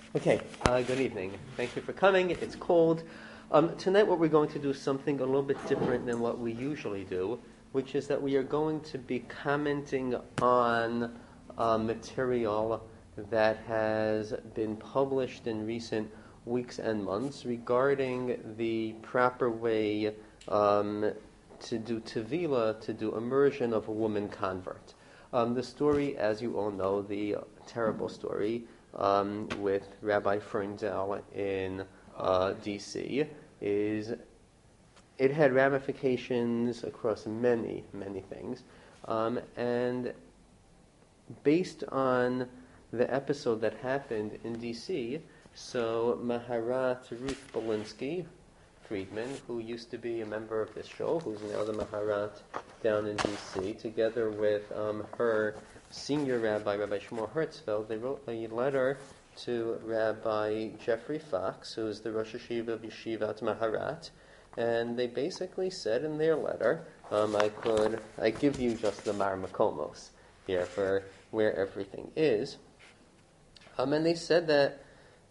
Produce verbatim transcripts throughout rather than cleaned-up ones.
Okay, uh, good evening. Thank you for coming. It's cold. Um, tonight what we're going to do is something a little bit different than what we usually do, which is that we are going to be commenting on uh, material that has been published in recent weeks and months regarding the proper way um, to do tevila, to do immersion of a woman convert. Um, the story, as you all know, the terrible story um, with Rabbi Ferndale in uh, D C is it had ramifications across many, many things. Um, and based on the episode that happened in D C, so Maharat Ruth Belinsky Friedman, who used to be a member of this show, who's now the Maharat down in D C, together with um, her senior rabbi, Rabbi Shmuel Hertzfeld, they wrote a letter to Rabbi Jeffrey Fox, who is the Rosh Hashiva of Yeshivat Maharat, and they basically said in their letter, um, I could, I give you just the Mar Makomos here for where everything is, um, and they said that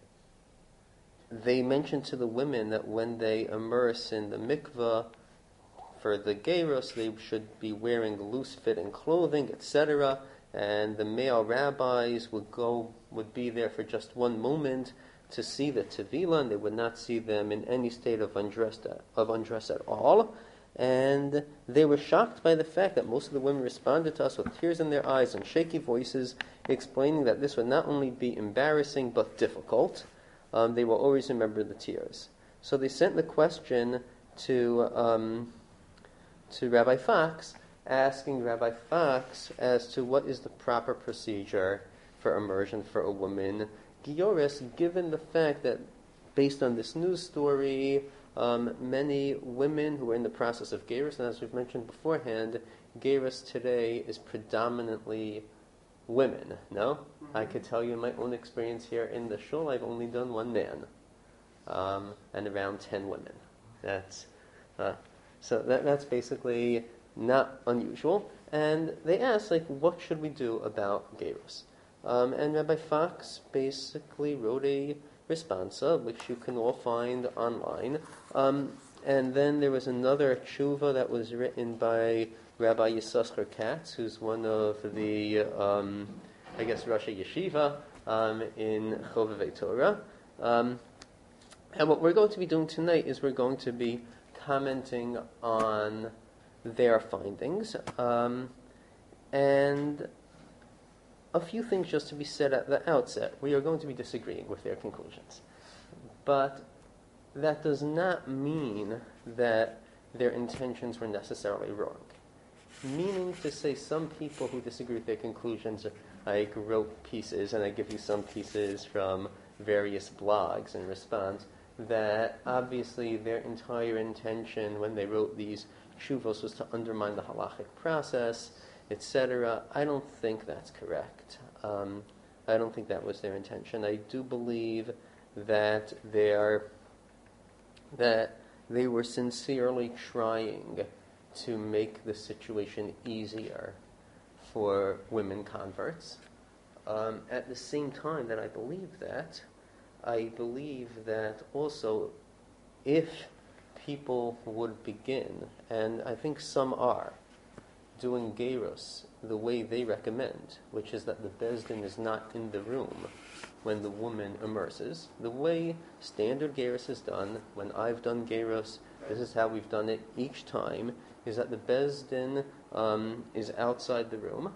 they mentioned to the women that when they immerse in the mikveh for the geros, they should be wearing loose-fitting clothing, et cetera. And the male rabbis would go, would be there for just one moment to see the tevila, and they would not see them in any state of undress of undress at all. And they were shocked by the fact that most of the women responded to us with tears in their eyes and shaky voices, explaining that this would not only be embarrassing but difficult. Um, they will always remember the tears. So they sent the question to um, to Rabbi Fox, asking Rabbi Fox as to what is the proper procedure for immersion for a woman Gioris, given the fact that, based on this news story, um, many women who are in the process of Geiros, and as we've mentioned beforehand, Geiros today is predominantly women, no? Mm-hmm. I could tell you in my own experience here in the shul, I've only done one man, um, and around ten women. That's uh, so that that's basically not unusual. And they asked, like, what should we do about Geiros? Um, and Rabbi Fox basically wrote a responsa, which you can all find online. Um, and then there was another tshuva that was written by Rabbi Yisachar Katz, who's one of the, um, I guess, Rashi Yeshiva um, in Chovevei Torah. Um, and what we're going to be doing tonight is we're going to be commenting on their findings. Um, and a few things just to be said at the outset. We are going to be disagreeing with their conclusions. But that does not mean that their intentions were necessarily wrong. Meaning to say some people who disagree with their conclusions, I wrote pieces, and I give you some pieces from various blogs in response, that obviously their entire intention when they wrote these shuvos was to undermine the halachic process, et cetera. I don't think that's correct. Um, I don't think that was their intention. I do believe that they are, that they were sincerely trying to make the situation easier for women converts. Um, at the same time that I believe that, I believe that also if people would begin, and I think some are, doing Geiros the way they recommend, which is that the Beis Din is not in the room when the woman immerses. The way standard Geiros is done, when I've done Geiros, this is how we've done it each time, is that the Beis Din um, is outside the room,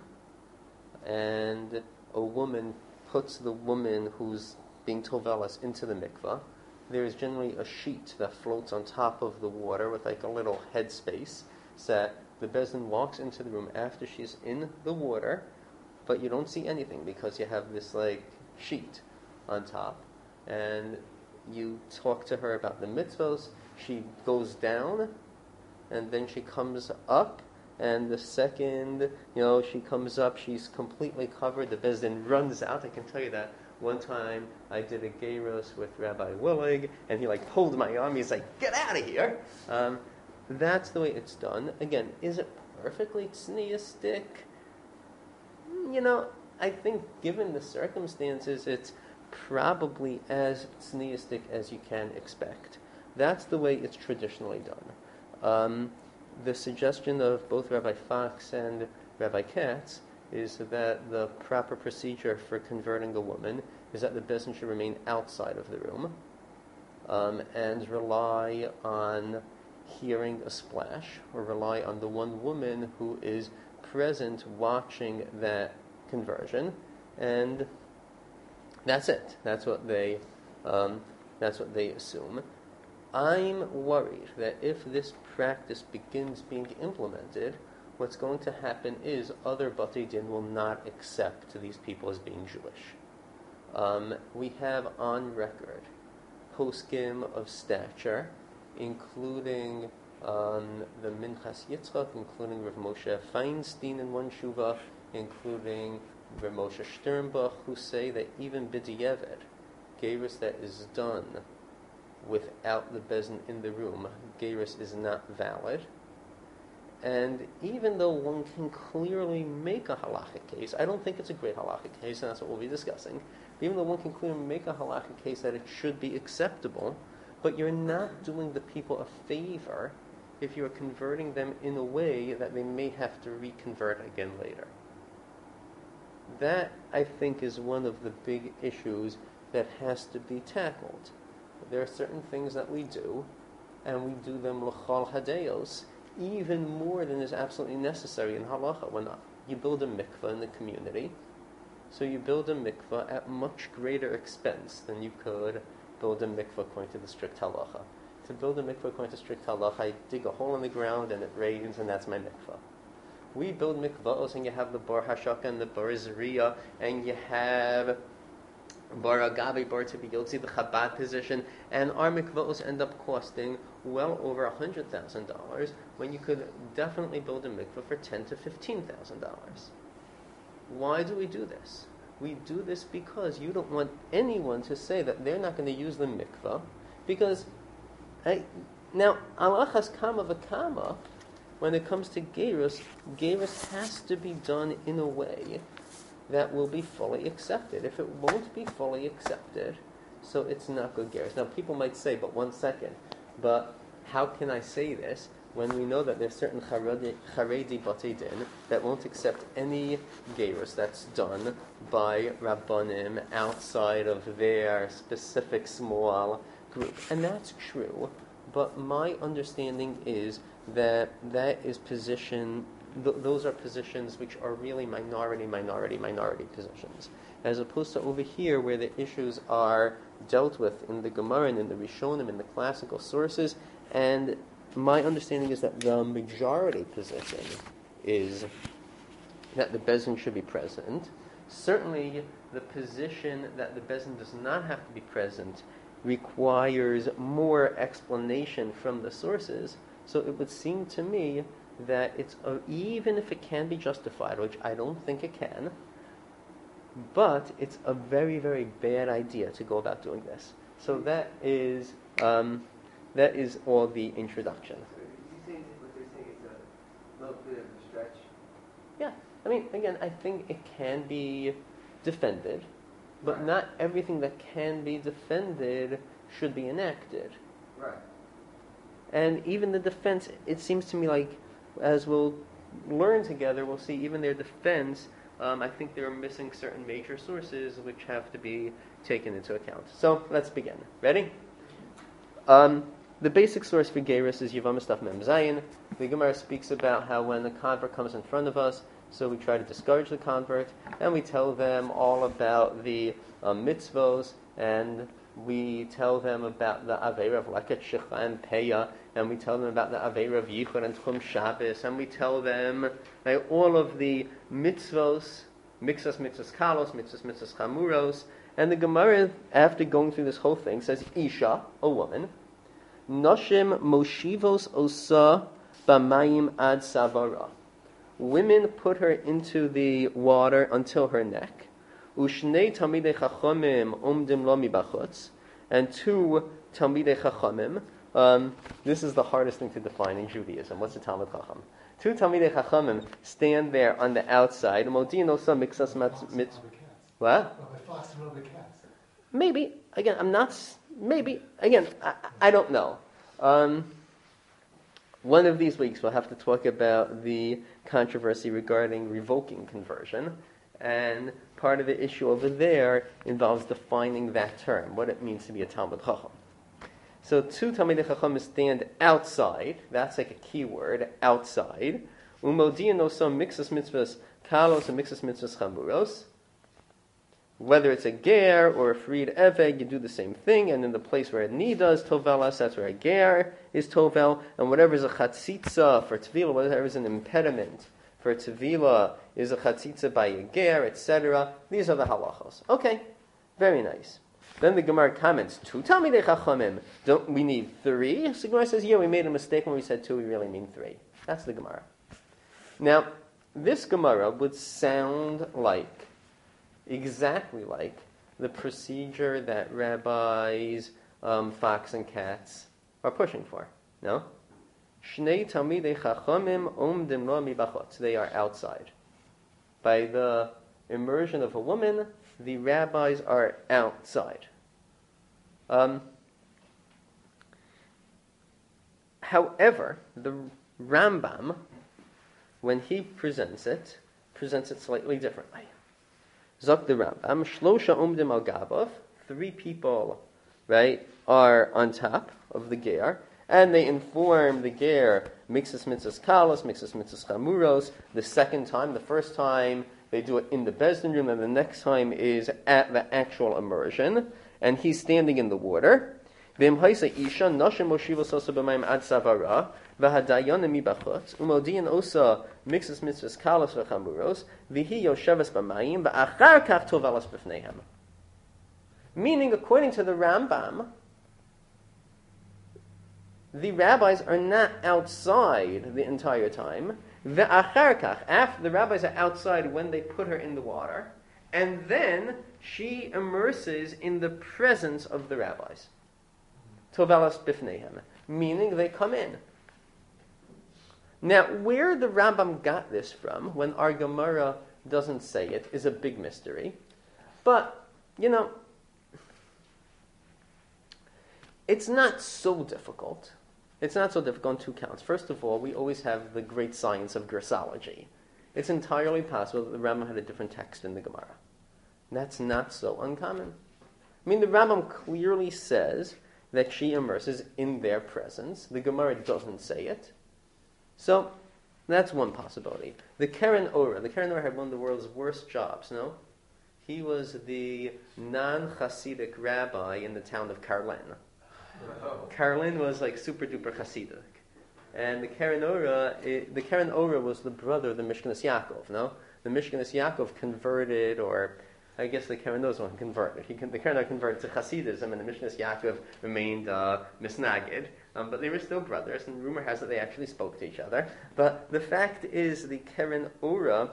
and a woman puts the woman who's being tovelas into the mikvah. There is generally a sheet that floats on top of the water with like a little head space, so that the Beis Din walks into the room after she's in the water, but you don't see anything because you have this like sheet on top, and you talk to her about the mitzvos. She goes down, and then she comes up, and the second, you know, she comes up, she's completely covered. The Beis Din runs out. I can tell you that one time I did a Geiros with Rabbi Willig, and he like pulled my arm. He's like, "Get out of here!" Um, that's the way it's done. Again, is it perfectly tzniistic? You know, I think given the circumstances, it's probably as tzniistic as you can expect. That's the way it's traditionally done. Um, the suggestion of both Rabbi Fox and Rabbi Katz is that the proper procedure for converting a woman is that the bezin should remain outside of the room um, and rely on hearing a splash, or rely on the one woman who is present watching that conversion, and that's it. That's what they um, that's what they assume. I'm worried that if this practice begins being implemented, what's going to happen is other Batei Din will not accept these people as being Jewish. Um, we have on record poskim of stature, including um, the Minchas Yitzchak, including Rav Moshe Feinstein in one shuva, including Rav Moshe Sternbach, who say that even b'diavad, gerus that is done without the bezin in the room, gerus is not valid. And even though one can clearly make a halachic case, I don't think it's a great halachic case, and that's what we'll be discussing, even though one can clearly make a halachic case that it should be acceptable, but you're not doing the people a favor if you're converting them in a way that they may have to reconvert again later. That, I think, is one of the big issues that has to be tackled. There are certain things that we do, and we do them l'chol hadeos, even more than is absolutely necessary in halacha. When you build a mikveh in the community, so you build a mikveh at much greater expense than you could build a mikveh according to the strict halacha. To build a mikveh according to strict halacha, I dig a hole in the ground and it rains, and that's my mikveh. We build mikvahs, and you have the bar hashaka and the bar zriya, and you have bar agavi, bar tibiyotzi, the Chabad position, and our mikvahs end up costing well over a hundred thousand dollars when you could definitely build a mikvah for ten to fifteen thousand dollars. Why do we do this? We do this because you don't want anyone to say that they're not going to use the mikvah, because I, now alachas kama v'kama, when it comes to gerus, gerus has to be done in a way that will be fully accepted. If it won't be fully accepted, so it's not good gerus. Now people might say, but one second, but how can I say this when we know that there's certain Haredi, Haredi Batei Din that won't accept any gerus that's done by Rabbanim outside of their specific small group? And that's true, but my understanding is that that is position, th- those are positions which are really minority, minority, minority positions, as opposed to over here where the issues are dealt with in the Gemara and in the Rishonim, in the classical sources. And my understanding is that the majority position is that the bezin should be present. Certainly, the position that the bezin does not have to be present requires more explanation from the sources. So it would seem to me that it's a, even if it can be justified, which I don't think it can, but it's a very, very bad idea to go about doing this. So that is um, that is all the introduction. So you saying what they're saying is a little bit of a stretch? Yeah, I mean, again, I think it can be defended, but right. Not everything that can be defended should be enacted. Right. And even the defense, it seems to me like, as we'll learn together, we'll see even their defense, um, I think they're missing certain major sources which have to be taken into account. So, let's begin. Ready? Um, the basic source for gerus is Yevamos Daf Mem Zayin. The Gemara speaks about how when the convert comes in front of us, so we try to discourage the convert, and we tell them all about the um, mitzvos, and we tell them about the Aveira of Leket Shecha and Peya, and we tell them about the Aveira of Yichud and Tchum Shabbos, and we tell them like, all of the mitzvos, mitzvos, mitzvos kalos, mitzvos, mitzvos chamuros. And the Gemara, after going through this whole thing, says, Isha, a woman, Noshim moshivos osa b'mayim ad savara. Women put her into the water until her neck. Ushnei talmidei chachamim umdim lo mibachutz, and two talmidei chachamim. Um, this is the hardest thing to define in Judaism. What's a talmid chacham? Two talmidei chachamim stand there on the outside. Modin osa mixas mitz. What? maybe, again, I'm not, maybe, again, I, I don't know. Um, one of these weeks we'll have to talk about the controversy regarding revoking conversion, and part of the issue over there involves defining that term, what it means to be a Talmid Chacham. So two Talmidei Chacham stand outside, that's like a key word, outside, umodian osam mixus mitzvahs kalos and mixus mitzvahs chamuros. Whether it's a ger or a freed eved, you do the same thing, and in the place where a nida is tovelas, that's where a ger is tovel, and whatever is a chatzitza for tevila, whatever is an impediment for tevila is a chatzitza by a ger, et cetera. These are the halachos. Okay, very nice. Then the Gemara comments, two Talmidei Chachamim, don't we need three? So the Gemara says, yeah, we made a mistake when we said two, we really mean three. That's the Gemara. Now, this Gemara would sound like exactly like the procedure that rabbis, um, Fox and Katz are pushing for. No? Shnei Talmidei Chachamim omdim lo mibachot. They are outside. By the immersion of a woman, the rabbis are outside. Um, however, the Rambam, when he presents it, presents it slightly differently. Zok the Rambam, Shlosha Umdim al Gabav, three people, right, are on top of the ger, and they inform the ger, mixus mitzvahs kalos, mixus mitzvahs chamuros. The second time, the first time, they do it in the Bezdin room, and the next time is at the actual immersion, and he's standing in the water. V'im haisa isha nashim moshivos osa b'mayim ad savara v'hadayonim mibachutz umodian osa mixus mitzvahs kalos v'chamuros v'hi yosheves b'mayim v'achar kach tovelas b'fneihem. Meaning, according to the Rambam, the rabbis are not outside the entire time. V'achar kach, after the rabbis are outside when they put her in the water, and then she immerses in the presence of the rabbis. Tovelas bifneihem, meaning they come in. Now, where the Rambam got this from, when our Gemara doesn't say it, is a big mystery. But, you know, it's not so difficult. It's not so difficult on two counts. First of all, we always have the great science of Gersology. It's entirely possible that the Rambam had a different text in the Gemara. That's not so uncommon. I mean, the Rambam clearly says that she immerses in their presence. The Gemara doesn't say it. So, that's one possibility. The Keren Ora. The Keren Ora had one of the world's worst jobs, no? He was the non-Hasidic rabbi in the town of Karlin. Oh. Karlin was like super duper Hasidic. And the Keren Ora, it, the Keren Ora was the brother of the Mishkanas Yaakov, no? The Mishkanas Yaakov converted, or I guess the Keren Ora one converted. He, the Keren Ora converted to Hasidism, and the Mishkanas Yaakov remained uh, misnagid. Um, but they were still brothers, and rumor has it they actually spoke to each other. But the fact is, the Keren Ora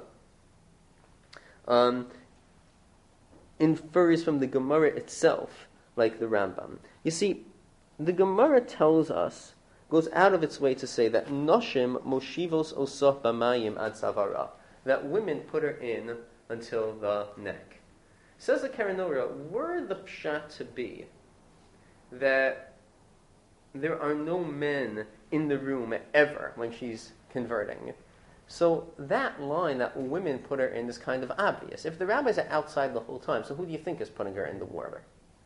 um, infers from the Gemara itself, like the Rambam. You see, the Gemara tells us, goes out of its way to say that Noshim moshivos osot b'mayim ad savara, that women put her in until the neck. Says the Keren Ora, were the pshat to be that there are no men in the room ever when she's converting, so that line that women put her in is kind of obvious. If the rabbis are outside the whole time, so who do you think is putting her in the water?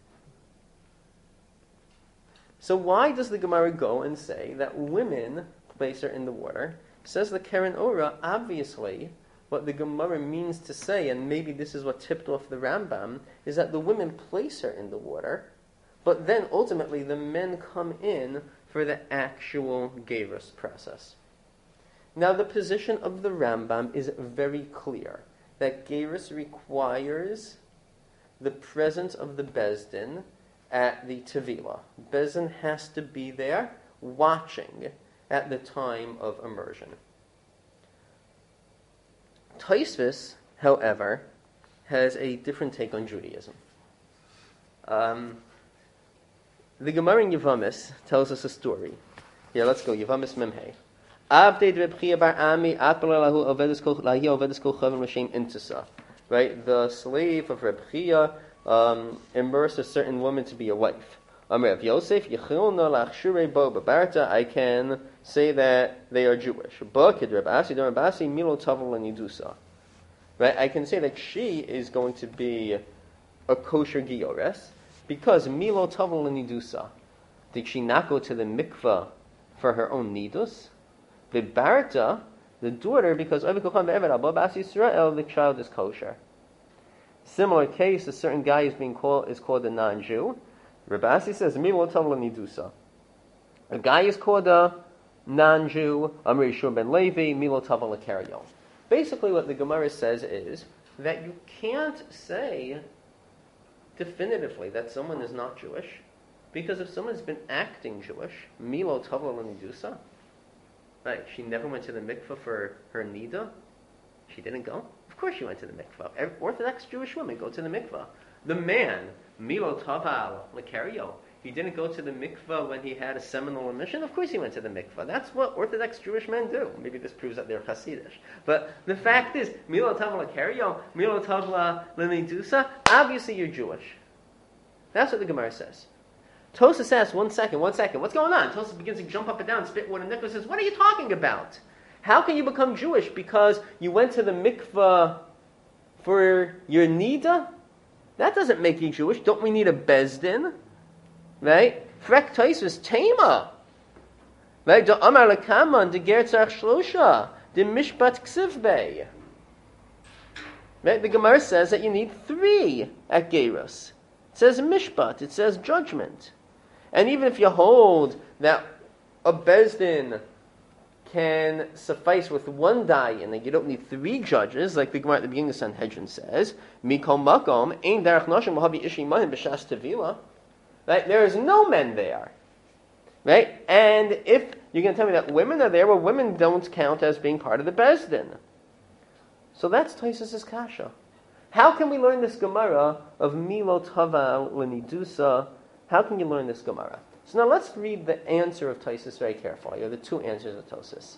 So why does the Gemara go and say that women place her in the water? Says the Keren Ora, obviously, what the Gemara means to say, and maybe this is what tipped off the Rambam, is that the women place her in the water, but then ultimately the men come in for the actual Gerus process. Now the position of the Rambam is very clear, that Gerus requires the presence of the Bezdin at the Tevilah. Bezdin has to be there watching at the time of immersion. Tosfos, however, has a different take on Judaism. Um, the Gemara in Yevamis tells us a story. Here, let's go. Yevamis Memhei. Right, the slave of Reb Chia um, immerse a certain woman to be a wife. Amr of Yosef, Yechilna lachshure bo babarta, I can say that they are Jewish. Ba kid Rabasi, Rabasi, Milo Tavel and Yidusa. Right? I can say that she is going to be a kosher Giores because Milo Tavel and Yidusa. Did she not go to the mikvah for her own nidus? Bibarta, the daughter, because Israel, the child is kosher. Similar case, a certain guy is being called is called a non-Jew. Rabasi says, Milo Tavel and Yidusa. A guy is called a non-Jew, Amri Shur ben Levi, Milo Tavel Karyo. Basically what the Gemara says is that you can't say definitively that someone is not Jewish, because if someone's been acting Jewish, Milo Tavel and Yidusa, right, she never went to the mikvah for her nida, she didn't go? Of course she went to the mikvah. Every Orthodox Jewish women go to the mikvah. The man, Milo Tavel Karyo, he didn't go to the mikvah when he had a seminal emission? Of course he went to the mikvah. That's what Orthodox Jewish men do. Maybe this proves that they're Hasidish. But the fact is, Milo Tavel Karyo, Milo Tavel Lenidusa, obviously you're Jewish. That's what the Gemara says. Tosas asks, one second, one second, what's going on? Tosas begins to jump up and down, spit water. Nicholas says, what are you talking about? How can you become Jewish because you went to the mikvah for your nida? That doesn't make you Jewish. Don't we need a bezdin? Right? Frek Tosas tema. Right? The Amar lekaman de gertzach shlosha de mishpat ksivbei. Right? The Gemara says that you need three at Geros. It says mishpat. It says judgment. And even if you hold that a bezdin can suffice with one dayan, and that you don't need three judges, like the Gemara at the beginning of Sanhedrin says, Mikol makom ein derech noshim lahavi ishi mahim b'shas tevila. Right? There is no men there. Right? And if you're going to tell me that women are there, well, women don't count as being part of the bezdin. So that's Tosas' kasha. How can we learn this Gemara of Milo Tavel Lenidusa? How can you learn this Gemara? So now let's read the answer of Tosas very carefully, or the two answers of Tosas.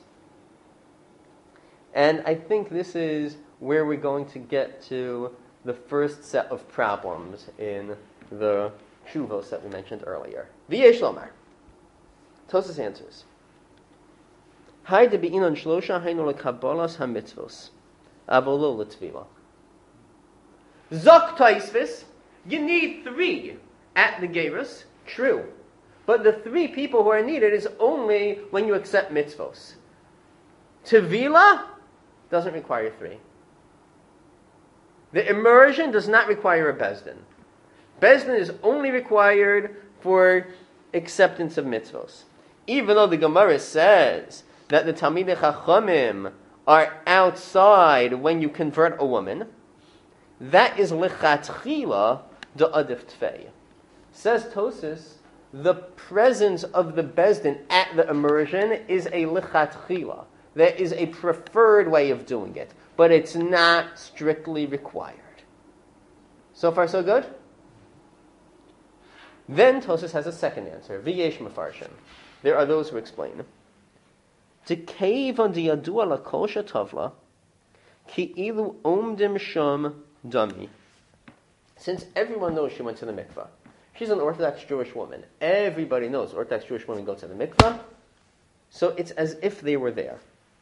And I think this is where we're going to get to the first set of problems in the Shuvos that we mentioned earlier. V'yesh lomar. Tosas answers. Hay de be'inon shlosha haynu lekabolas hamitzvos. Avolo l'tvila. Zok Tosfos, you need three at the Gerus. True. But the three people who are needed is only when you accept mitzvos. Tevila doesn't require three. The immersion does not require a bezdin. Bezdin is only required for acceptance of mitzvos. Even though the Gemara says that the Talmidei Chachamim are outside when you convert a woman, that is lichatchila de adif tfei. Says Tosas, the presence of the bezdin at the immersion is a lichatchila. There is a preferred way of doing it, but it's not strictly required. So far, so good? Then Tosas has a second answer. V'yesh mefarshim. There are those who explain. T'keiv on diyadua la kol shetavla ki ilu omdim shum dami. Since everyone knows she went to the mikvah, she's an Orthodox Jewish woman. Everybody knows Orthodox Jewish women go to the mikvah, so it's as if they were there.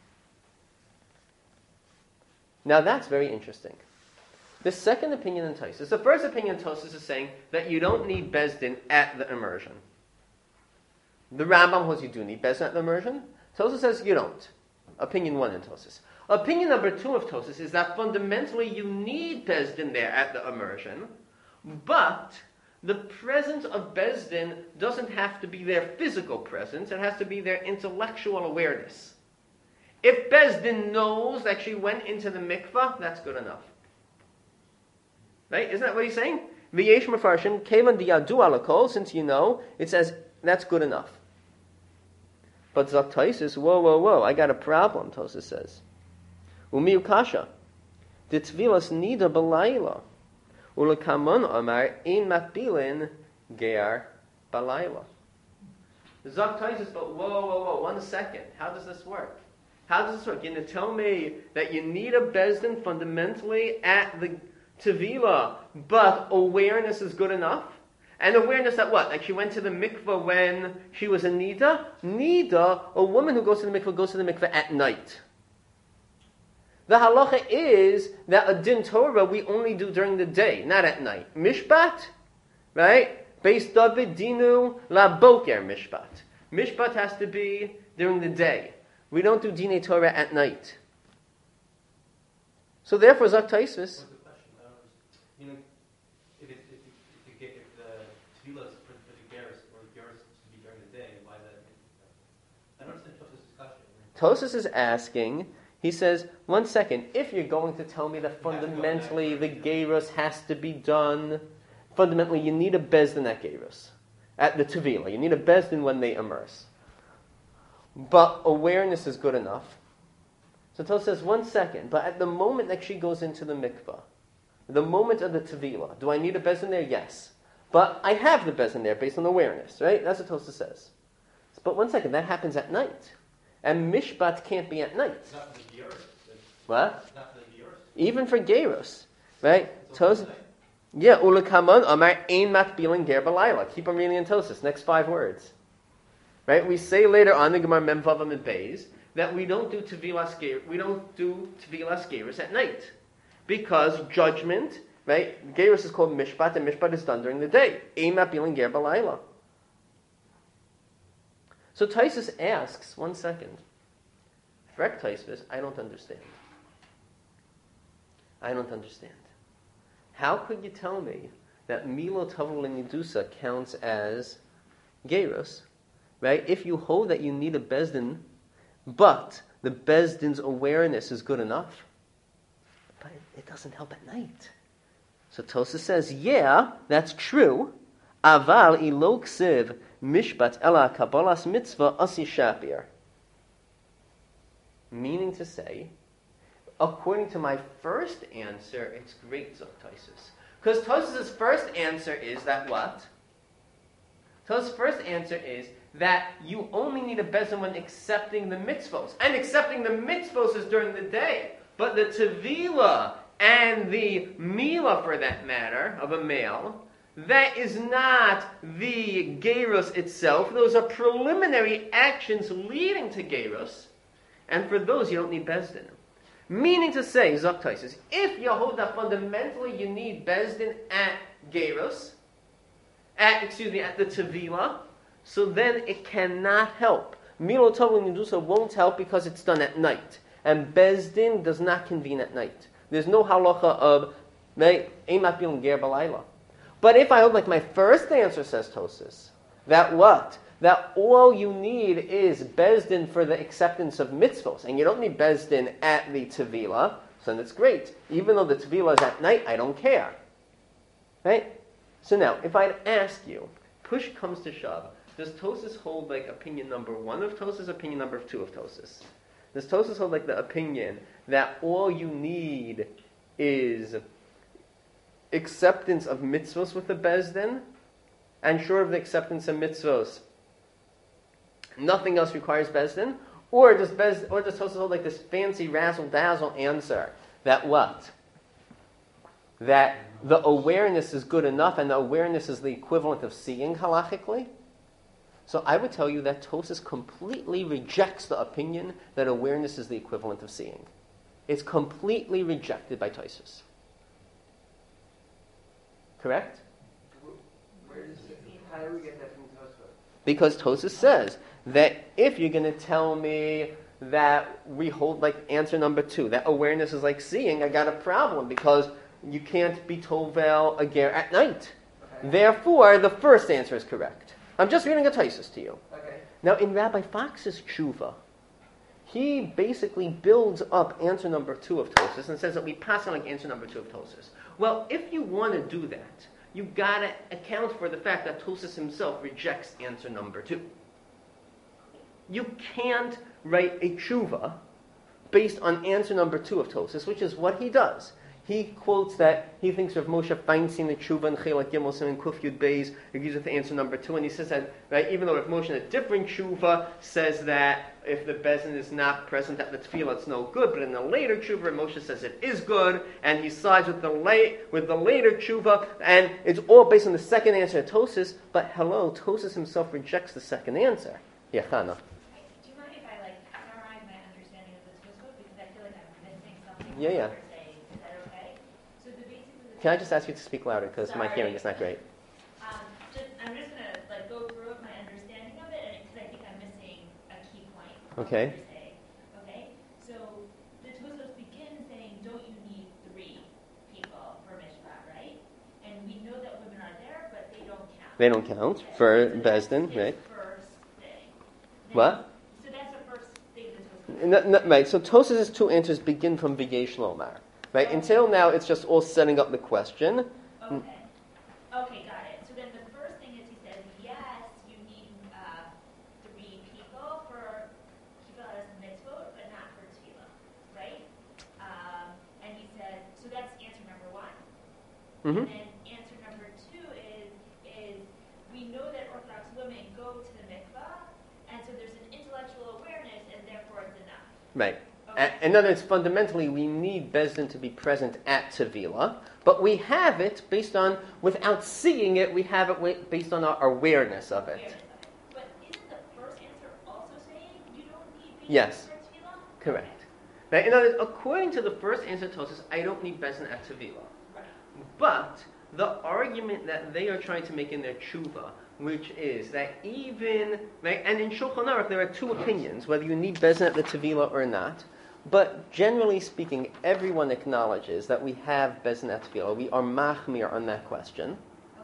Now that's very interesting. The second opinion in Tosas, the first opinion in Tosas is saying that you don't need bezdin at the immersion. The Rambam holds you do need bezdin at the immersion. Tosas says you don't. Opinion one in Tosas. Opinion number two of Tosas is that fundamentally you need bezdin there at the immersion, but the presence of bezdin doesn't have to be their physical presence. It has to be their intellectual awareness. If bezdin knows that she went into the mikvah, that's good enough. Right? Isn't that what he's saying? V'yesh mefarshim kevan diyadu alakol. Since you know, it says that's good enough. But Zok Tosas, whoa, whoa, whoa! I got a problem. Tosas says, Umiu kasha, ditvilas nida balayla, ulakamon amar ein matbilin gear balayla. Zok Tosas, but whoa, whoa, whoa! One second. How does this work? How does this work? You're going to tell me that you need a bezdin fundamentally at the Tevila, but awareness is good enough? And awareness that what? Like she went to the mikveh when she was a nida? Nida, a woman who goes to the mikveh goes to the mikveh at night. The halacha is that a din Torah we only do during the day, not at night. Mishpat, right? Beis David dinu la boker mishpat. Mishpat has to be during the day. We don't do dinei Torah at night. So therefore, Zak Taisvis. You know, if, it, if, if, if, if the tefillah is for, for the gerus, or the gerus to be during the day, why that? I don't understand Tosfos' discussion. Tosfos is asking. He says, one second. If you're going to tell me that fundamentally the gerus has to be done, fundamentally you need a bezdin at gerus, at the tefillah. You need a bezdin when they immerse. But awareness is good enough. So Tosfos says, one second. But at the moment that she goes into the mikvah, the moment of the tevilah, do I need a bezdin there? Yes. But I have the bezdin there based on awareness, right? That's what Tosfos says. But one second, that happens at night. And mishpat can't be at night. Not for the gerus. What? Not for the gerus. Even for gerus, right? Tosfos. Yeah, ulakaman amar ein matbilin ger b'layla. Keep on reading in Tosfos. Next five words. Right? We say later on the Gemara Memvavam and Beis that we don't do tevilas gerus. We don't do tevilas gerus at night. Because judgment, right? Gerus is called mishpat, and mishpat is done during the day. Ein matbilin ger b'layla. So Tosfos asks, one second. Frek Tosfos, I don't understand. I don't understand. How could you tell me that Milo Tavul Nidusa counts as gerus, right? If you hold that you need a bezdin, but the bezdin's awareness is good enough, but it doesn't help at night. So Tosfos says, yeah, that's true. Aval ilo ksiv mishpat ela kabbalas mitzvah asi shapir. Meaning to say, according to my first answer, it's great, Zok Tosfos. Because Tosfos' first answer is that what? Tosfos' first answer is that you only need a bezdin when accepting the mitzvos. And accepting the mitzvos is during the day. But the tevilah and the milah, for that matter, of a male, that is not the gerus itself. Those are preliminary actions leading to gerus. And for those, you don't need bezdin. Meaning to say, Zok Tosfos, if you hold that fundamentally you need bezdin at gerus, at, excuse me, at the tevilah, so then it cannot help. Milo Tavul Nidusa won't help because it's done at night. And bezdin does not convene at night. There's no halacha of Eimat Bilin Ger B'Layla. But if I hold like my first answer, says Tosfos, that what? That all you need is bezdin for the acceptance of mitzvos, and you don't need bezdin at the tevilah, so that's great. Even though the tevilah is at night, I don't care. Right? So now, if I'd ask you, push comes to shove, does Tosfos hold like opinion number one of Tosfos, opinion number two of Tosfos? Does Tosfos hold like the opinion that all you need is acceptance of mitzvos with the bezdin, and short of the acceptance of mitzvos, nothing else requires bezdin? Or does Bez, or does Tosfos hold like this fancy razzle dazzle answer that what? That the awareness is good enough, and the awareness is the equivalent of seeing halachically? So I would tell you that Tosfos completely rejects the opinion that awareness is the equivalent of seeing. It's completely rejected by Tosfos. Correct? Where does it, how do we get that from Tosfos? Because Tosfos says that if you're going to tell me that we hold like answer number two, that awareness is like seeing, I got a problem because you can't be tovel a ger at night. Okay. Therefore, the first answer is correct. I'm just reading a Tosfos to you. Okay. Now, in Rabbi Fox's tshuva, he basically builds up answer number two of Tosfos and says that we pass on like answer number two of Tosfos. Well, if you want to do that, you got to account for the fact that Tosfos himself rejects answer number two. You can't write a tshuva based on answer number two of Tosfos, which is what he does. He he quotes that he thinks Rav Moshe Feinstein in Tshuva and Chelak Gimel Siman Kuf Yud Beis agrees with the answer number two, and he says that right, even though Rav Moshe in a different Tshuva says that if the bezin is not present at the tefillah, it's no good, but in the later Tshuva, Rav Moshe says it is good, and he sides with the late with the later Tshuva, and it's all based on the second answer of Tosas. But hello, Tosas himself rejects the second answer. Yeah, Chana. Yeah, yeah. Is that okay? So the basically the Can I just ask you to speak louder because my Sorry. hearing is not great? Um, just, I'm just gonna like go through my understanding of it, because I think I'm missing a key point. of Okay. what you're saying. Okay. So the Tosfos begin saying, "Don't you need three people for mishpat, right?" And we know that women are there, but they don't count. They don't count Okay. for So that's Bezdin, his right? First thing. Then- What? So that's the first thing the Tosfos. No, no, right, so Tosas' two answers begin from Vigesh Lomar. Right? Until now, it's just all setting up the question. Okay. Okay, got it. So then the first thing is he says, yes, you need uh, three people for Kibbutz mitzvot, but not for tefillah, right? Um, and he said, so that's answer number one. Mm-hmm. And then answer number two is, is we know that Orthodox women go to the mikvah, and so there's an intellectual awareness, and therefore it's enough. Right. Okay. A- In other words, fundamentally, we need Bezdin to be present at Tevila, but we have it based on, without seeing it, we have it wi- based on our awareness of it. Awareness of it. But isn't the first answer also saying you don't need people Yes. for tefillah? Correct. Right? In other words, according to the first answer to Tosas, I don't need Bezdin at Tevila. Right. But the argument that they are trying to make in their tshuva, which is that even, right, and in Shulchan Aruch there are two opinions, whether you need Bezdin at the Tevila or not. But generally speaking, everyone acknowledges that we have Bezdin at Tefillah. We are machmir on that question.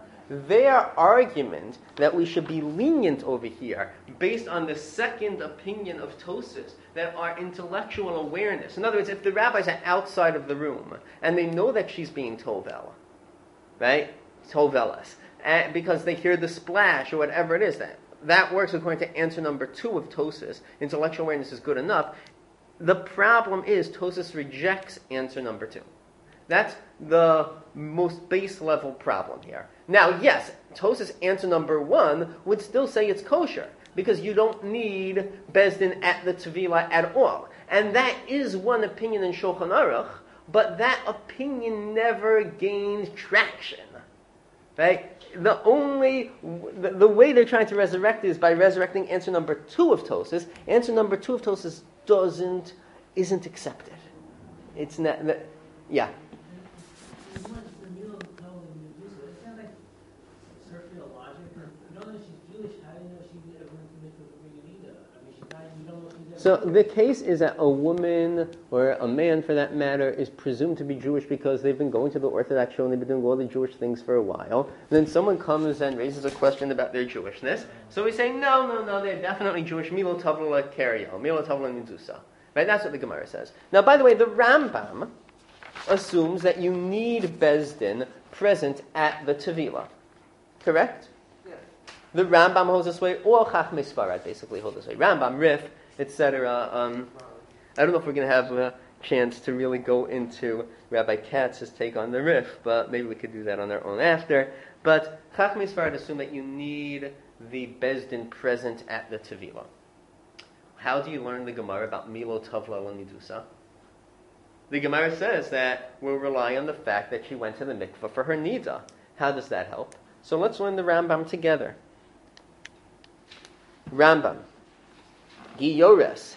Their argument that we should be lenient over here, based on the second opinion of Tosas, that our intellectual awareness. In other words, if the rabbis are outside of the room and they know that she's being tovel, right, tovelas, and because they hear the splash or whatever it is, that that works according to answer number two of Tosas. Intellectual awareness is good enough. The problem is Tosas rejects answer number two. That's the most base level problem here. Now, yes, Tosas answer number one would still say it's kosher because you don't need Bezdin at the Tevila at all. And that is one opinion in Shulchan Aruch, but that opinion never gained traction. Right? The only, the, the way they're trying to resurrect it is by resurrecting answer number two of Tosas. Answer number two of Tosas doesn't, isn't accepted. It's not, the, yeah. When you know when you use it, it's kind of like circular logic. You know that she's Jewish. How do you know she ever went to mikvah for you either? I mean, she's not. You don't know she's ever. So the case is that a woman, or a man for that matter, is presumed to be Jewish because they've been going to the Orthodox show and they've been doing all the Jewish things for a while. And then someone comes and raises a question about their Jewishness. So we say, no, no, no, they're definitely Jewish. Milo Tavla Kerio, Milo Tavla Nidusa. Right? That's what the Gemara says. Now, by the way, the Rambam assumes that you need Bezdin present at the Tevila. Correct? Yeah. The Rambam holds this way, or Chachmei Sfarad basically hold this way. Rambam, Rif, et cetera. Um, I don't know if we're going to have a chance to really go into Rabbi Katz's take on the Rif, but maybe we could do that on our own after. But Chachmei Sfarad assume that you need the Bezdin present at the Tevila. How do you learn the Gemara about Milo Tavla Nidusa? The Gemara says that we'll rely on the fact that she went to the mikveh for her nida. How does that help? So let's learn the Rambam together. Rambam. Giyores.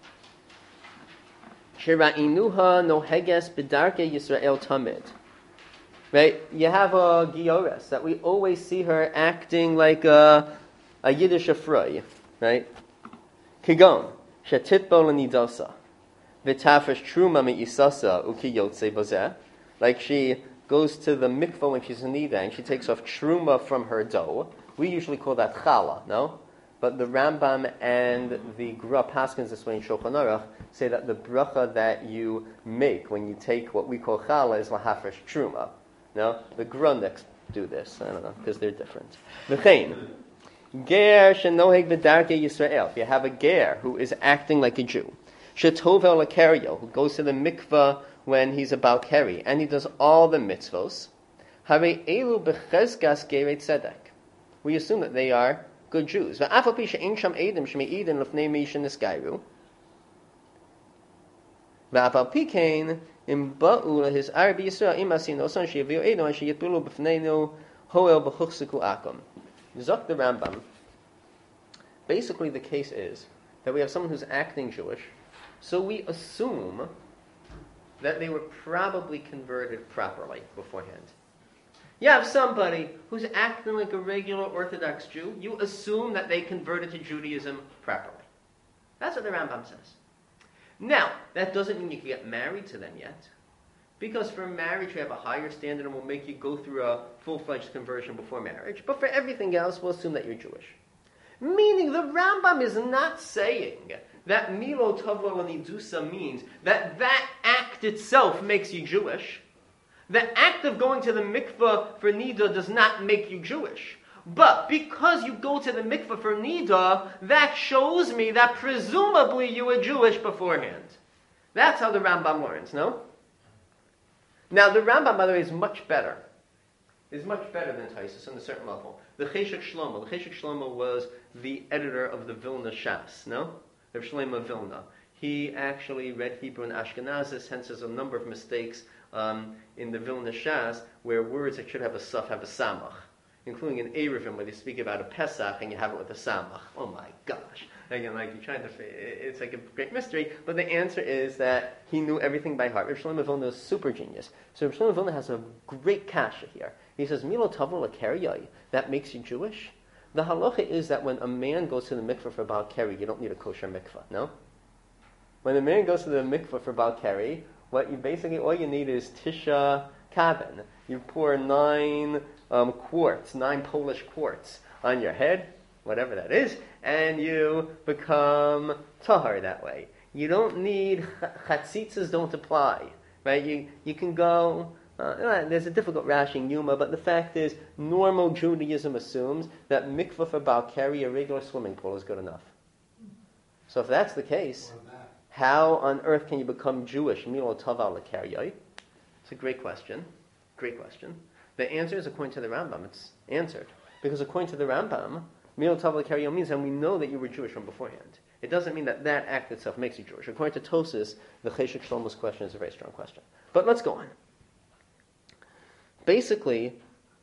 Shira'inuha noheges bidarke Yisrael tamid. Right? You have a Giyores, that we always see her acting like a, a Yiddish afroy. Right? Kigon. Shetitbo l'nidosa. V'tafresh truma me'isasa uki yotze bozeh. Like she goes to the mikvah when she's in nida and she takes off truma from her dough. We usually call that challah, no? But the Rambam and the Gra Paskins this way in Shulchan Aruch say that the bracha that you make when you take what we call challah is lahafresh truma. No? The Gra next do this. I don't know, because they're different. V'chein. Ger shenoheg v'darke Yisrael. If you have a ger who is acting like a Jew. Shetovel l'kerio, who goes to the mikvah when he's about Keri, and he does all the mitzvos, Hare elu bechezkas gerei tzedek. We assume that they are good Jews. V'af al pi she'ein sham edim sheme'idin lefnei misha niskayru. V'af al pi kein im ba'u lehis arbi Yisrael im asinosan she'yaviu edim asher yitbulu b'fneinu hoel b'chuchsiku akum. Zok the Rambam. Basically, the case is that we have someone who's acting Jewish, so we assume that they were probably converted properly beforehand. You have somebody who's acting like a regular Orthodox Jew, you assume that they converted to Judaism properly. That's what the Rambam says. Now, that doesn't mean you can get married to them yet, because for marriage you have a higher standard and will make you go through a full-fledged conversion before marriage, but for everything else we'll assume that you're Jewish. Meaning the Rambam is not saying that Milo Tavlo Nidusa means that that act itself makes you Jewish. The act of going to the mikveh for Nida does not make you Jewish. But because you go to the mikveh for Nida, that shows me that presumably you were Jewish beforehand. That's how the Rambam learns, no? Now the Rambam, by the way, is much better. Is much better than Taisus on a certain level. The Cheshek Shlomo. The Cheshek Shlomo was the editor of the Vilna Shas, no? Of Shlomo Vilna. He actually read Hebrew and Ashkenazis, hence there's a number of mistakes um, in the Vilna Shas where words that should have a suf have a samach, including in Eruvim where they speak about a Pesach and you have it with a samach. Oh my gosh. Again, like you're trying to, it's like a great mystery, but the answer is that he knew everything by heart. Rav Shlomo Vilna is super genius. So Rav Shlomo Vilna has a great kasha here. He says, Milo Tavlo L'Keriyai, that makes you Jewish? The halacha is that when a man goes to the mikveh for Baal Keri, you don't need a kosher mikveh, no? When a man goes to the mikveh for Baal Keri, what you basically, all you need is Tisha Kavan. You pour nine um, quarts, nine Polish quarts on your head, whatever that is, and you become tahar that way. You don't need, chatzitzas don't apply, right? You you can go, uh, there's a difficult Rashi in Yuma, but the fact is, normal Judaism assumes that mikveh for Baal Keri, a regular swimming pool, is good enough. So if that's the case, how on earth can you become Jewish? Milo Taval L'Keriyai? It's a great question. Great question. The answer is, according to the Rambam, it's answered. Because according to the Rambam, Milo Taval L'Keriyai means, and we know that you were Jewish from beforehand. It doesn't mean that that act itself makes you Jewish. According to Tosas, the Cheshek Shlomo's question is a very strong question. But let's go on. Basically,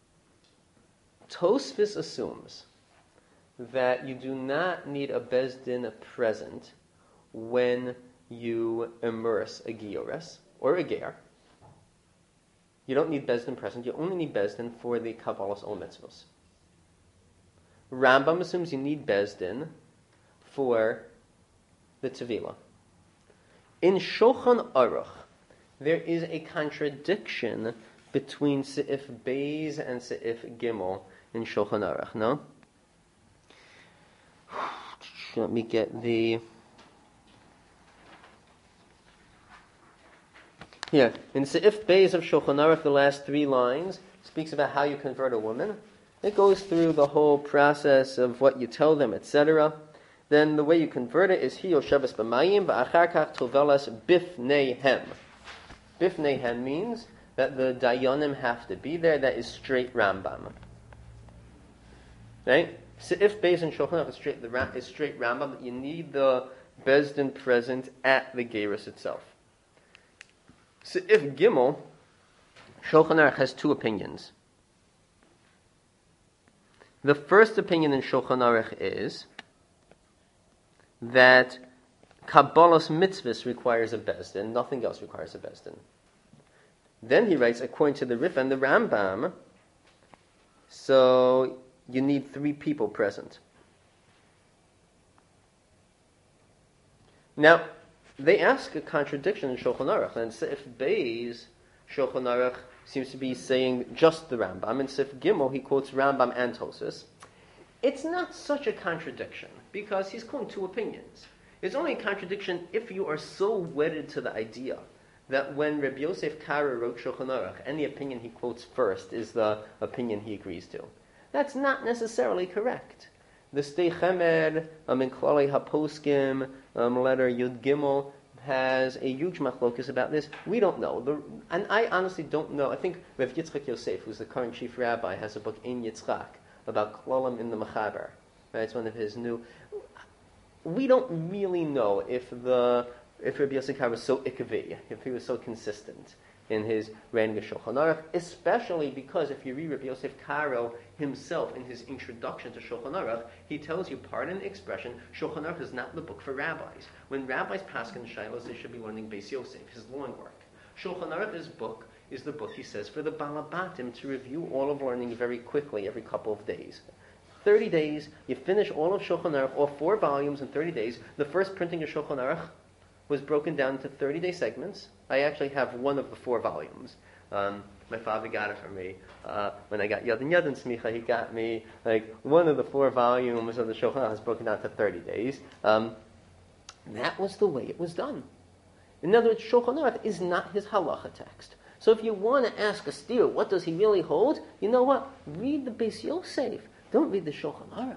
Tosfos assumes that you do not need a Beis Din present when you immerse a Giores or a Ger. You don't need Beis Din present. You only need Beis Din for the Kabbalah's own mitzvos. Rambam assumes you need Beis Din for the Tevilah. In Shulchan Aruch, there is a contradiction between Seif Beis and Seif Gimel in Shulchan Aruch, no? Let me get the... Here, in Seif Beis of Shulchan Aruch, the last three lines speaks about how you convert a woman. It goes through the whole process of what you tell them, et cetera. Then the way you convert it is Hi Yosheves B'mayim V'achar Kach Tovelas Bifneihem. Bifneihem means that the Dayanim have to be there. That is straight Rambam. Right? Seif Beis and Shulchan Aruch is straight, the, is straight Rambam. You need the Beis Din present at the Gerus itself. Seif Gimel, Shulchan Aruch has two opinions. The first opinion in Shulchan Aruch is that Kabbalah's mitzvahs requires a Beis Din, nothing else requires a Beis Din. Then he writes, according to the Rif and the Rambam, so you need three people present. Now, they ask a contradiction in Shulchan Aruch, and Seif Beis, Shulchan Aruch seems to be saying just the Rambam, and Seif Gimel, he quotes Rambam and Tosas. It's not such a contradiction, because he's quoting two opinions. It's only a contradiction if you are so wedded to the idea that when Rabbi Yosef Kara wrote Shulchan Aruch, any opinion he quotes first is the opinion he agrees to. That's not necessarily correct. The Stei Chemed, um, in Klalei HaPoskim, um, letter Yud Gimel, has a huge machlokus about this. We don't know. The, and I honestly don't know. I think Rav Yitzchak Yosef, who's the current chief rabbi, has a book, Ein Yitzchak, about Klolim in the Mechaber. Right? It's one of his new... We don't really know if the if Rabbi Yosef Karo was so ikvi, if he was so consistent in his writing of Shulchan Aruch, especially because if you read Rabbi Yosef Karo himself in his introduction to Shulchan Aruch, he tells you, pardon the expression, Shulchan Aruch is not the book for rabbis. When rabbis paskin shilos, they should be learning Beis Yosef, his long work. Shulchan Aruch's book is the book, he says, for the Balabatim to review all of learning very quickly, every couple of days. thirty days, you finish all of Shulchan Aruch, all four volumes in thirty days. The first printing of Shulchan Aruch was broken down into thirty-day segments. I actually have one of the four volumes. Um, my father got it for me. Uh, when I got Yad and Yad and Smicha, he got me like one of the four volumes of the Shulchan Aruch was broken down to thirty days. Um, that was the way it was done. In other words, Shulchan Aruch is not his halacha text. So if you want to ask a steer, what does he really hold? You know what? Read the Beis Yosef. Don't read the Shulchan Aruch.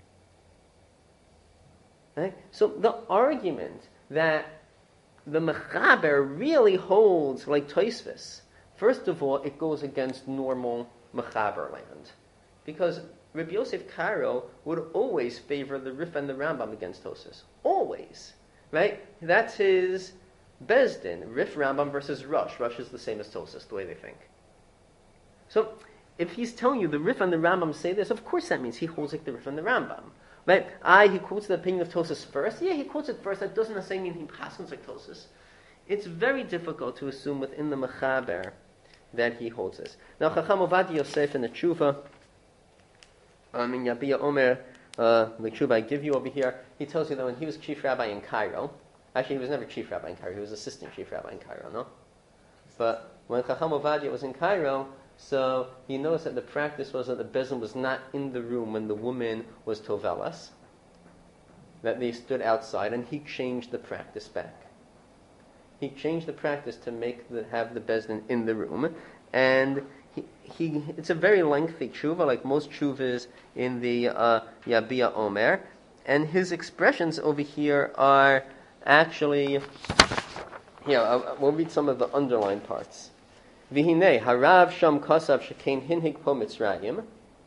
Right? So the argument that the Mechaber really holds like Tosfos, first of all, it goes against normal Mechaber land. Because Rabbi Yosef Karo would always favor the Rif and the Rambam against Tosfos. Always. Right? That's his Bezdin. Rif Rambam versus Rush. Rush is the same as Tosfos, the way they think. So, if he's telling you the Rif and the Rambam say this, of course that means he holds like the Rif and the Rambam. Right? I, he quotes the opinion of Tosfos first. Yeah, he quotes it first. That doesn't necessarily mean he passes like Tosfos. It's very difficult to assume within the Mechaber that he holds this. Now, Chacham Ovadia Yosef in the Tshuva, um, in Yabia Omer, uh, the Tshuva I give you over here, he tells you that when he was chief rabbi in Cairo, actually he was never chief rabbi in Cairo, he was assistant chief rabbi in Cairo, no? But when Chacham Ovadia was in Cairo, so he noticed that the practice was that the bezin was not in the room when the woman was tovelas, that they stood outside, and he changed the practice back. He changed the practice to make the, have the bezin in the room, and he, he it's a very lengthy tshuva, like most tshuvas in the uh, Yabia Omer, and his expressions over here are actually, yeah, uh, we'll read some of the underlined parts. V'hinei harav sham kasav shekein hinhig po Mitzrayim.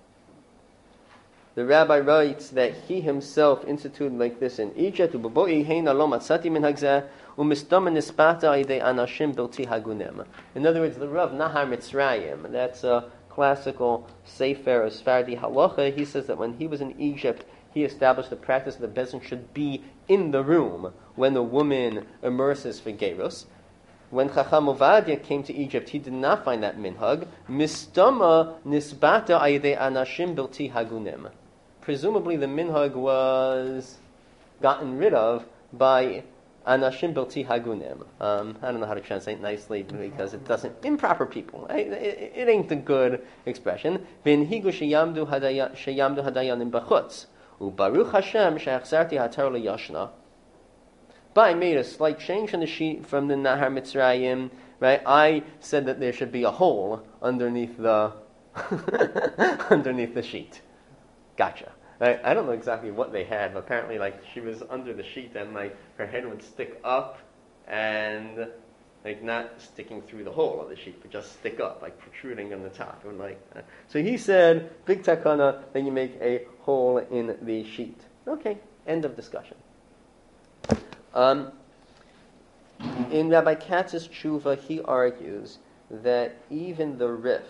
The rabbi writes that he himself instituted like this in Egypt. Ubaboi heina lo matzati min hagzeh u'mistama nispata aydei anashim bilti hagunim. In other words, the Rav Nahar Mitzrayim, that's a classical Sefer of Sfardi halacha. He says that when he was in Egypt, he established the practice that the bezin should be in the room when the woman immerses for gerus. When Chacham Ovadia came to Egypt, he did not find that minhag. Mistama nisbata ayidei anashim bilti hagunim. Presumably the minhag was gotten rid of by anashim bilti hagunim. Um, I don't know how to translate nicely because it doesn't, improper people. It, it, it ain't a good expression. V'inhigu sheyamdu hadayanim b'chutz. U'baruch Hashem she'achzarti hatar liyashna. But I made a slight change from the sheet from the Nahar Mitzrayim. Right, I said that there should be a hole underneath the underneath the sheet. Gotcha. Right? I don't know exactly what they had, but apparently, like she was under the sheet, and like her head would stick up, and like not sticking through the hole of the sheet, but just stick up, like protruding on the top. And like, uh, so he said, big takana, then you make a hole in the sheet. Okay, end of discussion. Um, in Rabbi Katz's tshuva, he argues that even the Rif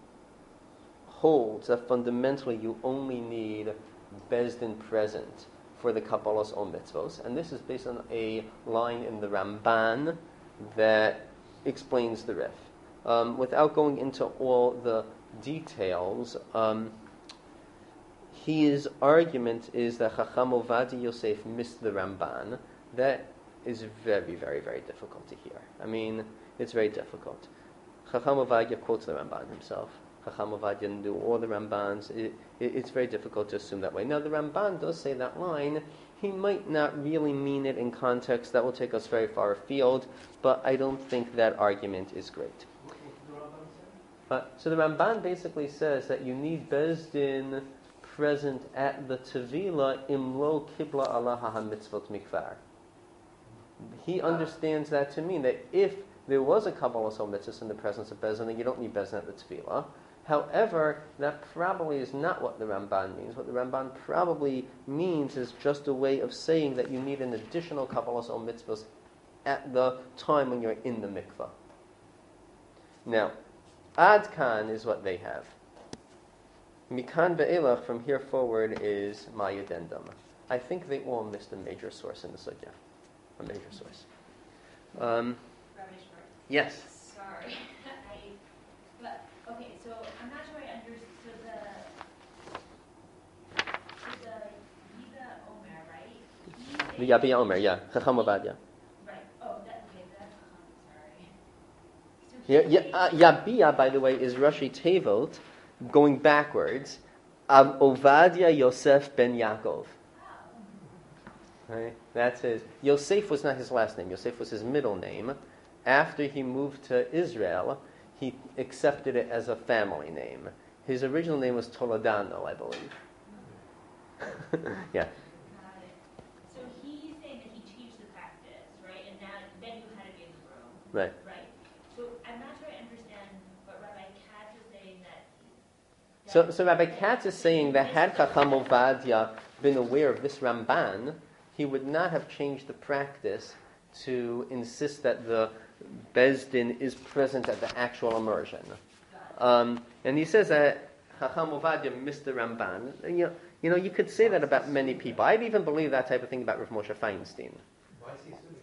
holds that fundamentally you only need Bezdin present for the Kabbalas or mitzvos, and this is based on a line in the Ramban that explains the Rif. Um, without going into all the details, um, his argument is that Chacham Ovadia Yosef missed the Ramban. That is very, very, very difficult to hear. I mean, it's very difficult. Chacham Ovadia quotes the Ramban himself. Chacham Ovadia didn't do all the Rambans. It, it, it's very difficult to assume that way. Now, the Ramban does say that line. He might not really mean it in context. That will take us very far afield, but I don't think that argument is great. Uh, so the Ramban basically says that you need Bezdin present at the Tevila imlo kibla Allah ha-mitzvot mikvar. he understands that to mean that if there was a Kabbalas Mitzvahs in the presence of Beis Din, then you don't need Beis Din at the Tefillah. However, that probably is not what the Ramban means. What the Ramban probably means is just a way of saying that you need an additional Kabbalas Mitzvahs at the time when you're in the mikvah. Now, Ad Kan is what they have. Mikan Be'elach, from here forward, is my addendum. I think they all missed a major source in the sugya. A major source. Um, Rabbi Schwartz? yes. Sorry. I, but, okay, so I'm not sure I understood the, so the Yiga Omer, right? The Yabi Omer, yeah. Chacham Ovadia. Right. Oh, that, okay, that's, sorry. So Yeah, he- yeah, uh, Yabia, by the way, is Rashi Tevot, going backwards, of Ovadia Yosef ben Yaakov. Right? That's his. Yosef was not his last name. Yosef was his middle name. After he moved to Israel, he accepted it as a family name. His original name was Toledano, I believe. Yeah. Got it. So he's saying that he changed the practice, right? And now, then you had it in the room. Right. Right. So I'm not sure I understand what Rabbi Katz is saying that. So, that- so Rabbi Katz is saying that had Chacham Ovadia been aware of this Ramban, he would not have changed the practice to insist that the Beis Din is present at the actual immersion. Um, and he says that Chacham Ovadia missed the Ramban. And, you know, you know, you could say that about many people. I'd even believe that type of thing about Rav Moshe Feinstein. Why is he assuming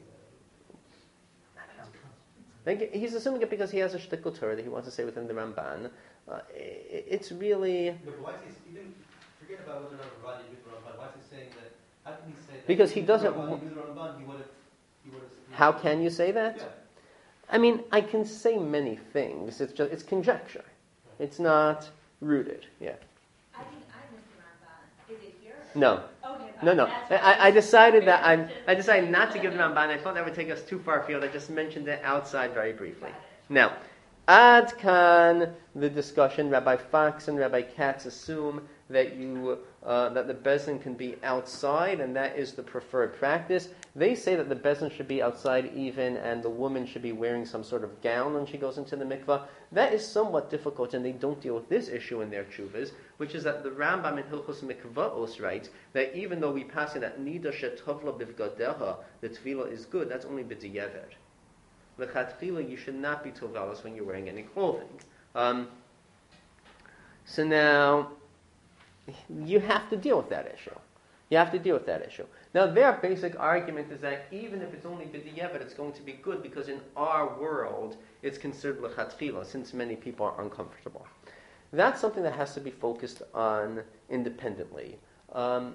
that? Like, he's assuming it because he has a shtickle Torah that he wants to say within the Ramban. Uh, i- it's really... No, but why is he, even, forget about whether or not Ravad knew the Ramban, why is he saying that, how can he say that? Because he if knew the doesn't Ramban, wa- he knew the Ramban, he would have, he would have... How can you say that? Yeah. I mean, I can say many things. It's just it's conjecture. It's not rooted. Yeah. I think I missed the Ramban. Is it here? No. Okay, fine. No, no. That's I, what I was decided that I curious. I decided not to give the Ramban. I thought that would take us too far afield. I just mentioned it outside very briefly. Got it. Now, Ad Kan, the discussion. Rabbi Fox and Rabbi Katz assume that you uh, that the Beis Din can be outside, and that is the preferred practice. They say that the Beis Din should be outside even, and the woman should be wearing some sort of gown when she goes into the mikvah. That is somewhat difficult, and they don't deal with this issue in their tshuvas, which is that the Rambam in Hilchos Mikvaos writes that even though we pass in that Nida Shetovla Bivgadeha, the tefillah is good, that's only b'diavad. L'chatchila, you should not be tovalos when you're wearing any clothing. Um, so now, you have to deal with that issue. You have to deal with that issue. Now, their basic argument is that even if it's only b'diavad, it's going to be good because in our world, it's considered l'chatchila, since many people are uncomfortable. That's something that has to be focused on independently. Um,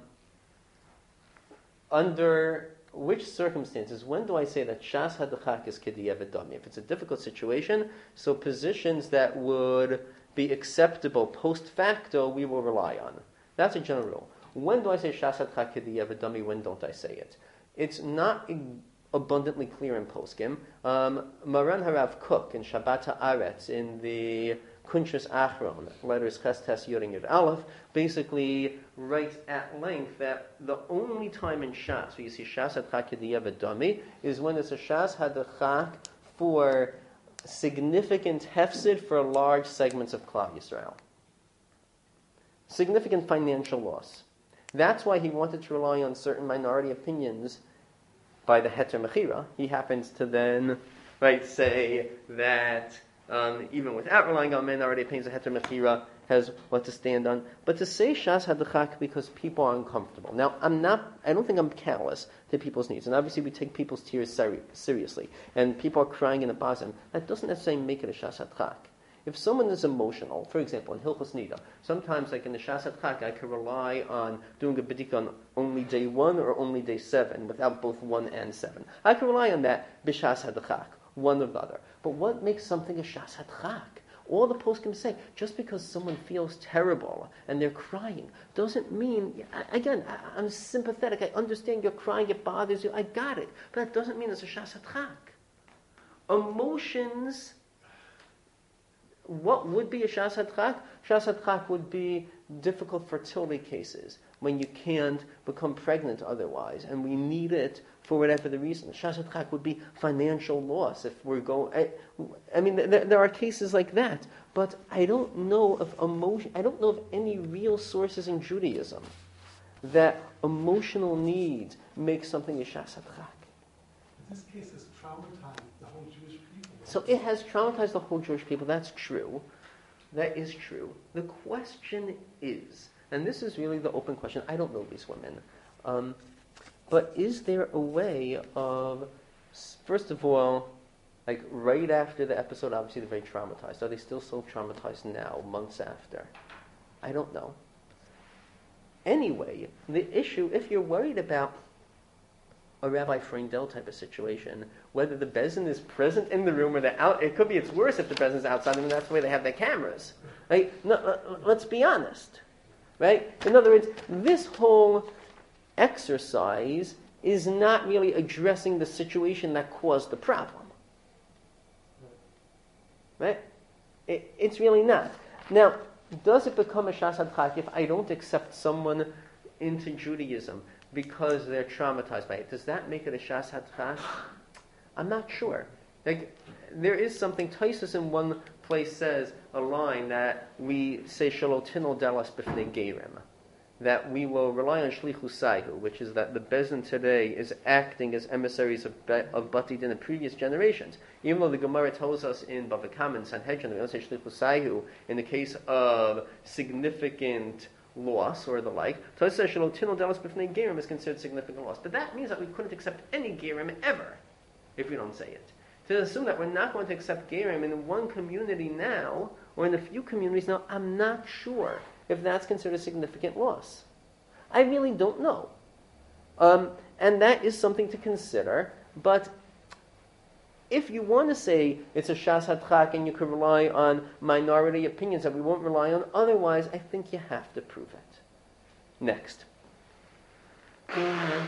under which circumstances, when do I say that Shas Hadachak is K'diavad Dami? If it's a difficult situation, so positions that would be acceptable post facto, we will rely on. That's a general rule. When do I say Shas Hadachak K'diavad Dami? When don't I say it? It's not abundantly clear in Poskim. Um, Maran Harav Kook in Shabbat Haaretz in the Kunshas Achron, letters Ches Tes Yud and Yud Aleph, basically writes at length that the only time in Shas where you see Shas Hadachak K'diavad Dami is when it's a Shas Hadachak for significant hefsid for large segments of Klal Yisrael. Significant financial loss. That's why he wanted to rely on certain minority opinions by the Heter Mechira. He happens to then, right, say that um, even without relying on minority opinions, the Heter Mechira has what to stand on. But to say Shas Hadachak because people are uncomfortable. Now, I'm not, I don't think I'm callous to people's needs. And obviously we take people's tears seri- seriously. And people are crying in a bazim. That doesn't necessarily make it a Shas Hadachak. If someone is emotional, for example, in Hilchos Nida, sometimes like in the Shas Hadachak, I can rely on doing a b'dika on only day one or only day seven, without both one and seven. I can rely on that b'Shas Hadachak, one or the other. But what makes something a Shas Hadachak? All the poskim say, just because someone feels terrible and they're crying, doesn't mean, again, I, I'm sympathetic, I understand you're crying, it bothers you, I got it. But that doesn't mean it's a Shas Hadachak. Emotions... What would be a Shas Hadachak? Shas Hadachak would be difficult fertility cases when you can't become pregnant otherwise, and we need it for whatever the reason. Shas Hadchak would be financial loss if we're going. I, I mean, there, there are cases like that, but I don't know of emotion. I don't know of any real sources in Judaism that emotional needs make something a Shas Hadchak. This case has traumatized the whole Jewish people. So it has traumatized the whole Jewish people. That's true. That is true. The question is, and this is really the open question. I don't know these women. Um, but is there a way of, first of all, like right after the episode, obviously they're very traumatized. Are they still so traumatized now, months after? I don't know. Anyway, the issue, if you're worried about a Rabbi Freundel type of situation, whether the Bezin is present in the room or they're out, it could be it's worse if the Bezin is outside, I mean, that's the way they have their cameras. Right? No, let's be honest. Right? In other words, this whole exercise is not really addressing the situation that caused the problem. Right? It, it's really not. Now, does it become a Shas Hadchak if I don't accept someone into Judaism because they're traumatized by it? Does that make it a Shas Hadchak? I'm not sure. Like, there is something, Taisus in one place says a line that we say Shalotino Dallas B'fnei Gerim, that we will rely on Shlichus Saihu, which is that the Bezin today is acting as emissaries of, Be- of Bati Din in previous generations. Even though the Gemara tells us in Bava Kama and Sanhedrin, we don't say Shlichus Saihu in the case of significant loss or the like. Taisus says Shalotino Dallas B'fnei Gerim is considered significant loss. But that means that we couldn't accept any Gerim ever if we don't say it. To assume that we're not going to accept Gerim in one community now, or in a few communities now, I'm not sure if that's considered a significant loss. I really don't know. Um, and that is something to consider. But if you want to say it's a Shas Hadchak and you can rely on minority opinions that we won't rely on otherwise, I think you have to prove it. Next. It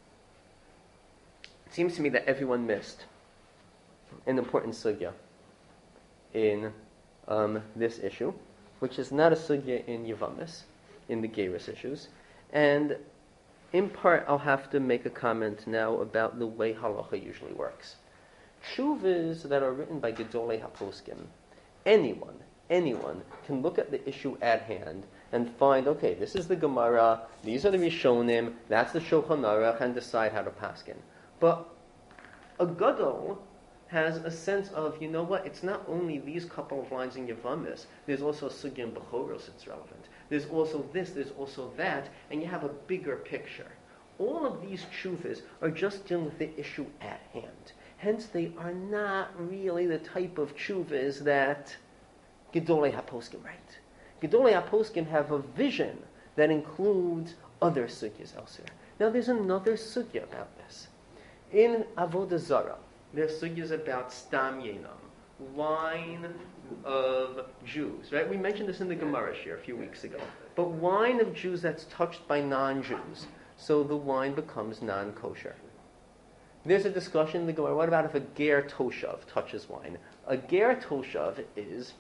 seems to me that everyone missed an important sugya in um, this issue, which is not a sugya in Yevamis, in the Geirus issues. And in part, I'll have to make a comment now about the way halacha usually works. Shuvas that are written by Gedolei HaPoskim, anyone, anyone can look at the issue at hand and find, okay, this is the Gemara, these are the Rishonim, that's the Shulchan Aruch, and decide how to paskin. But a Gadol has a sense of, you know what, it's not only these couple of lines in Yevamis, there's also a sugya in Bechoros that's relevant. There's also this, there's also that, and you have a bigger picture. All of these tshuvas are just dealing with the issue at hand. Hence, they are not really the type of tshuvas that Gedolei HaPoskim write. Gedolei HaPoskim have a vision that includes other sugyas elsewhere. Now, there's another sugya about this. In Avodah Zarah, there's sugyas about stam yenam, wine of Jews, right? We mentioned this in the Gemara here a few weeks ago. But wine of Jews that's touched by non-Jews, so the wine becomes non-kosher. There's a discussion in the Gemara, what about if a ger toshav touches wine? A ger toshav is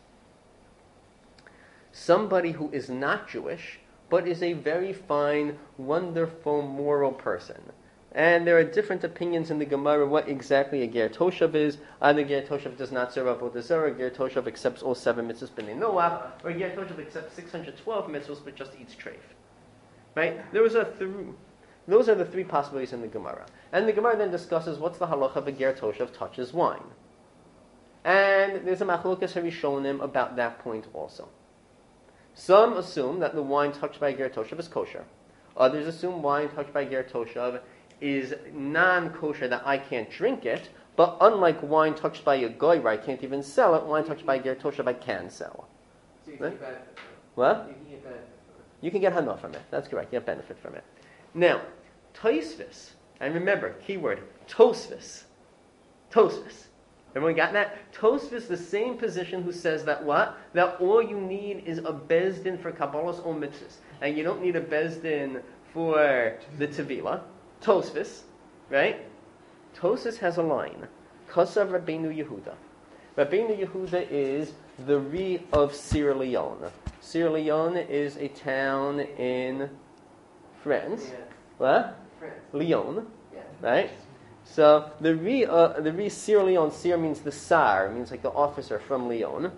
somebody who is not Jewish, but is a very fine, wonderful, moral person. And there are different opinions in the Gemara what exactly a ger toshav is. Either ger toshav does not serve avodah zarah, ger toshav accepts all seven mitzvahs b'nei Noach, or ger toshav accepts six hundred twelve mitzvahs but just eats treif. Right? Those are three. Those are the three possibilities in the Gemara. And the Gemara then discusses what's the halacha of a ger toshav touches wine. And there's a machlokas harishonim about that point also. Some assume that the wine touched by ger toshav is kosher. Others assume wine touched by ger toshav is non-kosher, that I can't drink it, but unlike wine touched by a goy where I can't even sell it, wine touched by a ger toshav I can sell. So you can get benefit from it. What? You can get benefit from it. You can get hana from it. That's correct. You have benefit from it. Now, Tosfos, and remember, keyword, Tosfos. Tosfos. Everyone got that? Tosfos, the same position who says that what? That all you need is a bezdin for Kabbalah's own mitzvahs. And you don't need a bezdin for the Tevilah. Tosfos, right? Tosfos has a line. Kasav Rabbeinu Yehuda. Rabbeinu Yehuda is the Ri of Sierra Leone. Sierra Leone is a town in France. Yeah. What? France. Lyon, Yeah. right? So the re uh, the re Sierra Leone, Sierra means the Sar, means like the officer from Lyon.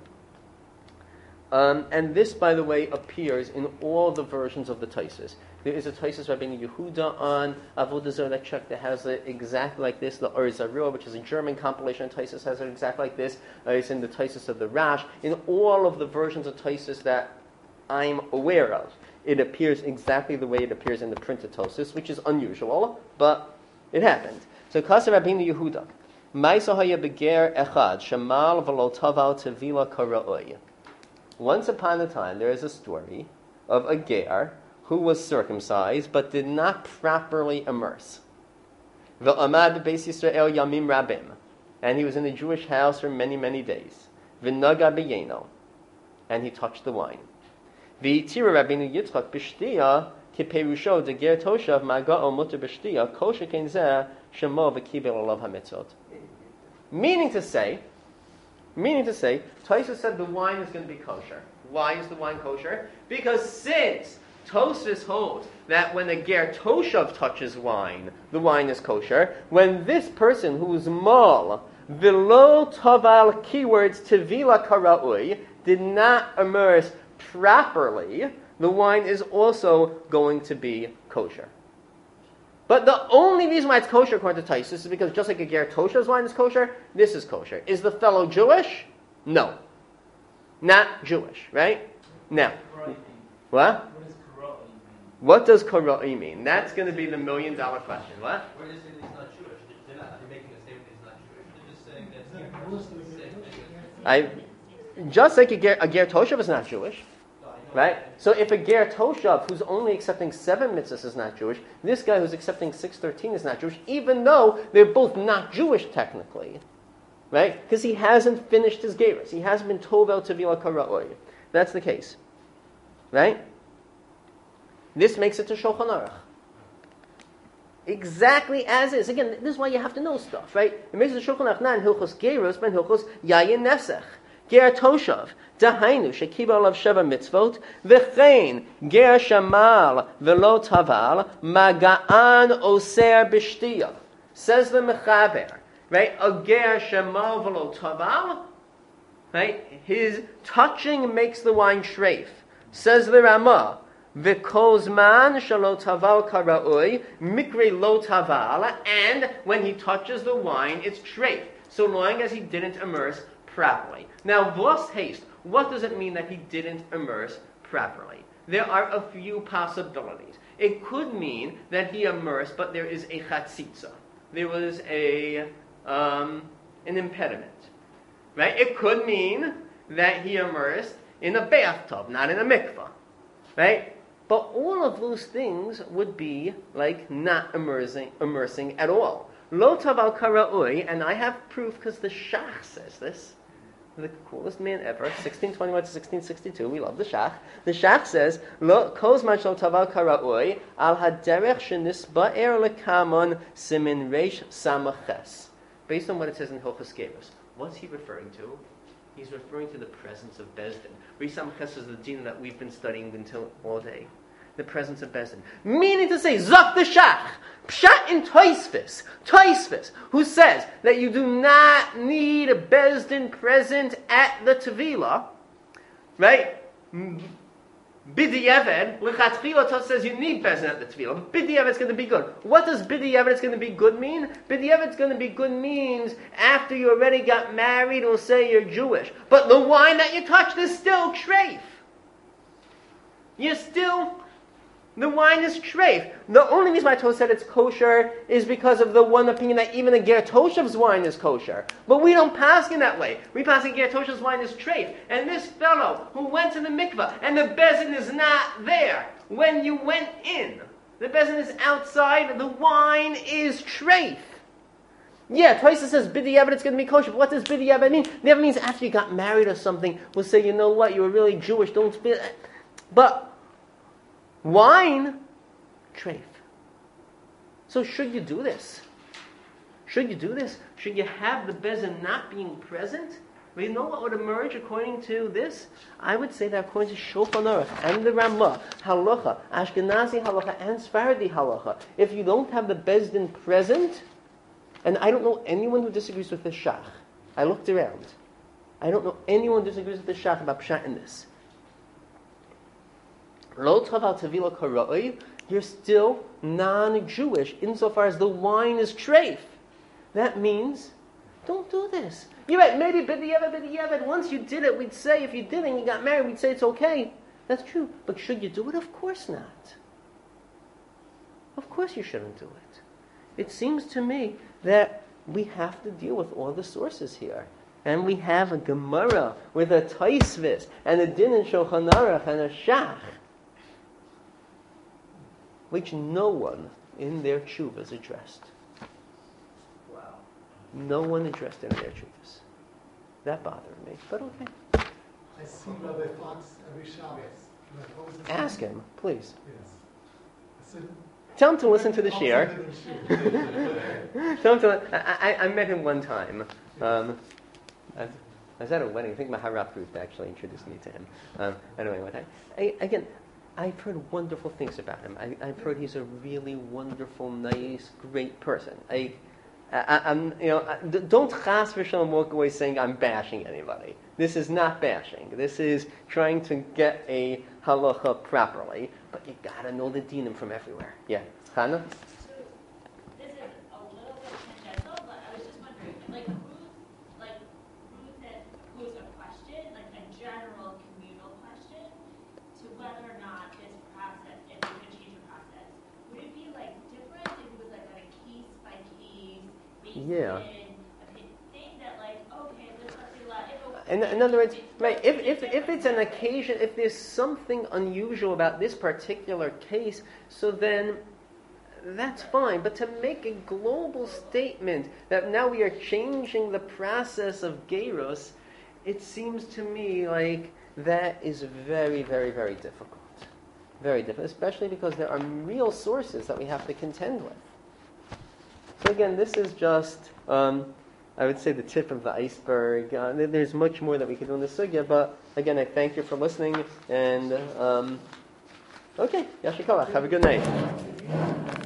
Um, and this, by the way, appears in all the versions of the Taisus. There is a Taisus Rabbeinu Yehuda on Avodah Zarah Check that has it exactly like this. The Or Zarua, which is a German compilation of Taisus, has it exactly like this. Uh, it's in the Taisus of the Rash. In all of the versions of Taisus that I'm aware of, it appears exactly the way it appears in the printed Taisus, which is unusual, but it happened. So, Kasa Rabbeinu Yehuda, Ma'isa haya beger echad shemal v'lo taval tevila kara'oy. Once upon a time, there is a story of a ger who was circumcised but did not properly immerse. V'amad beis Yisrael yamim rabim, and he was in a Jewish house for many, many days. V'naga b'yeno, and he touched the wine. V'tira Rabbeinu Yitzchak b'shtiya kiperusho de ger toshav maga'o muter b'shtiya kol shekein zeh shemo v'kibel alav hamitzvot. Meaning to say, Meaning to say, Tosfos said the wine is going to be kosher. Why is the wine kosher? Because since Tosfos holds that when a ger toshav touches wine, the wine is kosher, when this person who's mal, v'lo taval, keywords, tevila kara'ui, did not immerse properly, the wine is also going to be kosher. But the only reason why it's kosher, according to Tosfos, is because just like a ger toshav's wine is kosher, this is kosher. Is the fellow Jewish? No. Not Jewish, right? Now. What? What does Kara'i mean? What does Kara'i mean? That's going to be the million dollar question. What? Where is it he's not Jewish? They're not they're making a statement he's not Jewish. They're just saying that he's I, just like a ger, a ger toshav is not Jewish. Right? So if a ger toshav who's only accepting seven mitzvahs is not Jewish, this guy who's accepting six thirteen is not Jewish, even though they're both not Jewish technically. Right? Because he hasn't finished his gerus. He hasn't been tovel tevila kara'oy. That's the case. Right? This makes it to Shulchan Aruch. Exactly as is. Again, this is why you have to know stuff, right? It makes it to Shulchan Aruch, not in Hilchos Gerus, but in Hilchos Yayin Nesech. Ger toshav, dahainu shekiba alav sheva mitzvot, v'chein ger shamal v'lo taval, maga'an oser b'shtiya. Says the Mechaber, right? A ger shamal v'lo taval, right? His touching makes the wine shreif. Says the Ramah, v'kozman shalo taval kara'oi, mikre lo taval, and when he touches the wine, it's shreif, so long as he didn't immerse properly. Now, v'los haste, what does it mean that he didn't immerse properly? There are a few possibilities. It could mean that he immersed, but there is a chatzitza. There was a um, an impediment. Right? It could mean that he immersed in a bathtub, not in a mikvah. Right? But all of those things would be like not immersing, immersing at all. Lo taval kara'ui, and I have proof because the Shach says this. The coolest man ever, sixteen twenty-one to sixteen sixty-two. We love the Shach. The Shach says, "Lo kozman shel taval kara'ui al haderech shenisba'er lekamon simin reish samaches." Based on what it says in Hilchos Gerus, what's he referring to? He's referring to the presence of Bezdin. Reish samaches is the din that we've been studying until all day. The presence of Bezdin. Meaning to say, Zok the Shach, Pshat in Tosfos, Tosfos, who says that you do not need a Bezdin present at the Tevilah, right? B'di'evet, L'chatchila Tosfos says you need Bezdin at the Tevilah, but B'di'evet is going to be good. What does B'di'evet is going to be good mean? B'di'evet is going to be good means after you already got married, we'll say you're Jewish. But the wine that you touched is still treif. You're still... The wine is treif. The only reason why Tosfos said it's kosher is because of the one opinion that even the ger toshav's wine is kosher. But we don't pass in that way. We pass in ger toshav's wine is treif. And this fellow who went to the mikveh and the bezin is not there when you went in, the bezin is outside. The wine is treif. Yeah, Tosfos says b'di'evet it's going to be kosher. But what does b'di'evet mean? It never means after you got married or something. We'll say, you know what, you were really Jewish. Don't spit. But wine, treif. So should you do this? Should you do this? Should you have the bezin not being present? But you know what would emerge according to this? I would say that according to Shulchan Aruch and the Ramah, halacha, Ashkenazi halacha, and Sephardi halacha, if you don't have the Beis Din present, and I don't know anyone who disagrees with the Shach. I looked around. I don't know anyone who disagrees with the Shach about Pshat in this. Lo taval tevila karoi, you're still non-Jewish insofar as the wine is treif. That means, don't do this. You're right, maybe b'diavad, b'diavad. Once you did it, we'd say, if you didn't, you got married, we'd say it's okay. That's true. But should you do it? Of course not. Of course you shouldn't do it. It seems to me that we have to deal with all the sources here. And we have a Gemara with a Taisvis, and a Din in Shulchan Aruch, and a Shach, which no one in their tshuvas addressed. Wow. No one addressed any of their tshuvas. That bothered me, but okay. I see Rabbi Fox every Shabbos. and I always listen- Ask him, please. Yes. I said, Tell him to listen to the I'll shiur. send him the shiur. Tell him to, I, I, I met him one time. Um, I, I was at a wedding. I think Maharab Ruth actually introduced me to him. Um, anyway, what I, I, again, I've heard wonderful things about him. I, I've heard he's a really wonderful, nice, great person. I, I, I'm, you know, I- d- don't chas v'shalom walk away saying I'm bashing anybody. This is not bashing. This is trying to get a halacha properly, but you gotta know the dinim from everywhere. Yeah, Chana? So, this is a little bit tangential, but I was just wondering, like Ruth, like Ruth had posed a question, like a general communal question, to whether or not this process, if we could change the process, would it be like different if it was like on a case by case basis? Yeah. Thing that like, okay, let's not do that. In, in other words, right, if, if, if it's an occasion, if there's something unusual about this particular case, so then that's fine. But to make a global statement that now we are changing the process of Geros, it seems to me like that is very, very, very difficult. Very difficult, especially because there are real sources that we have to contend with. So again, this is just... Um, I would say the tip of the iceberg. Uh, there's much more that we could do in the sugya, but again, I thank you for listening. And um, okay, Yashikovach, have a good night.